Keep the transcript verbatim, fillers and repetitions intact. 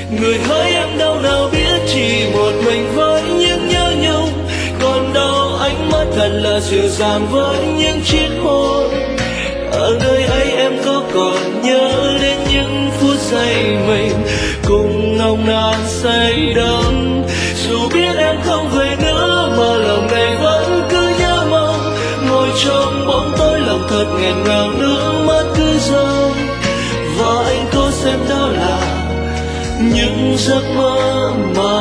Người hỡi em đâu nào biết, chỉ một mình với những nhớ nhung. Còn đâu ánh mắt thật là dịu dàng với những chiếc hôn. Ở nơi ấy em có còn nhớ đến những phút giây mình cùng nồng nàn say đắm. Dù biết em không về nữa mà lòng này vẫn cứ nhớ mong. Ngồi trong bóng tối lòng thật nghẹn ngào, nước mắt cứ rơi. Và anh cố xem đó là những giấc mơ mà